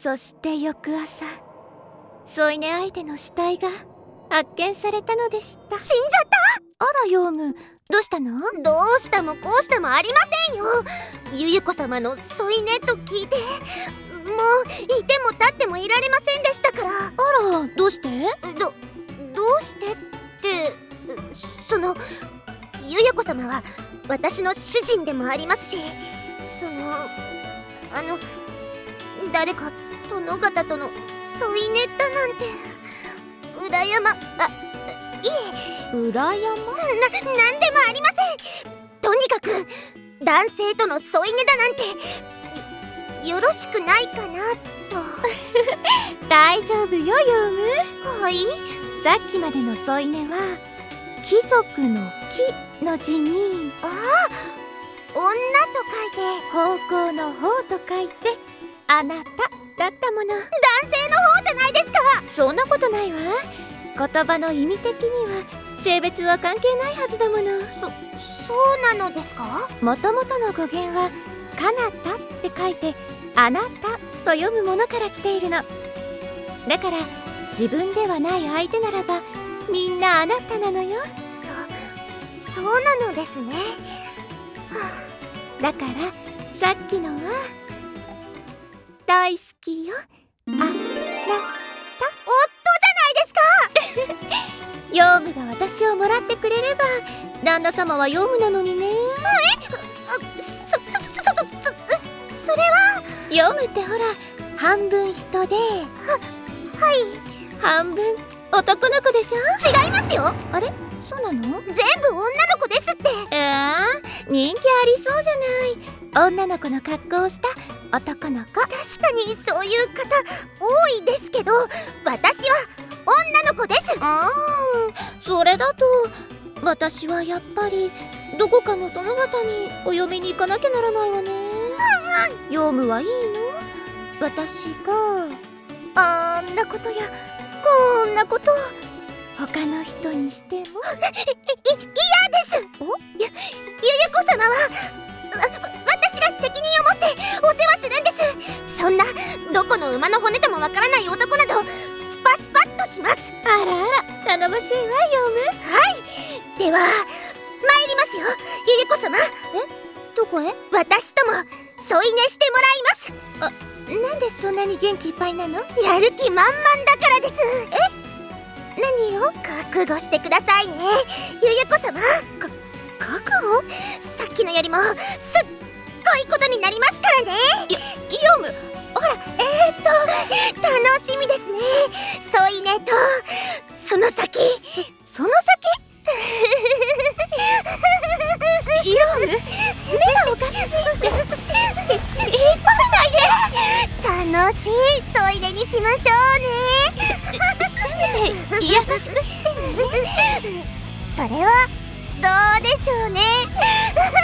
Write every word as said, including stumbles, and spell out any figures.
そして翌朝、添い寝相手の死体が発見されたのでした。 死んじゃった。 あらヨウム、どうしたの？ どうしたもこうしたもありませんよ。ゆゆこ様の添い寝と聞いて、もういても立ってもいられませんでしたから。 あら、どうして？ ど、どうしてって、そのゆゆこ様は私の主人でもありますし、そのあの誰か殿方との添い寝だなんて裏山、あ、いえ裏山？な、 なんでもありません。とにかく男性との添い寝だなんてよろしくないかなと。 大丈夫よヨウム。 はい、 さっきまでの添い寝は貴族の貴の字に、 ああ、女と書いて方向の方と書いてあなただったもの。 男性の方じゃないですか。 そんなことないわ。言葉の意味的には性別は関係ないはずだもの。 そ、そうなのですか？ もともとの語源はかなたって書いてあなたと読むものから来ているの。だから自分ではない相手ならばみんなあなたなのよ。 そ、そうなのですね。はあ、だからさっきのは大好きよ、あなた。 夫じゃないですか。 ヨウムが私をもらってくれれば旦那様はヨウムなのにね。 え？そ、そ、そ、そ、そ、そ、それは。 ヨウムってほら半分人で、は、 はい、 半分男の子でしょ。 違いますよ。 あれ、そうなの？ 全部女の子ですって。 えー、人気ありそうじゃない。女の子の格好をした男の子。 確かにそういう方多いですけど、私は女の子です。 あー、それだと私はやっぱりどこかの殿方にお嫁に行かなきゃならないわね。 うんうん、 ヨウムはいいの？私があんなことやこんなことを他の人にしても。い、い、 嫌です。 お？ ゆ、ゆゆこ様はわ、私が責任を持ってお世話するんです。そんなどこの馬の骨ともわからない男などスパスパッとします。 あらあら、頼もしいわヨウム。 はい、では参りますよゆゆこ様。 え、どこへ？ 私とも添い寝してもらいます。 あ、なんでそんなに元気いっぱいなの？ やる気満々だからです。 え？何を？ 覚悟してくださいねゆゆこ様。 か、覚悟？ さっきのよりもすっごいことになりますからね。 よ、ヨウム、ほら、えー、っと楽しみですね。添い寝とその先。 その先？ヨウム、目がおかしいって引っ張らないで。 楽しい添い寝にしましょうね。 せめて優しくしてね。 それはどうでしょうね。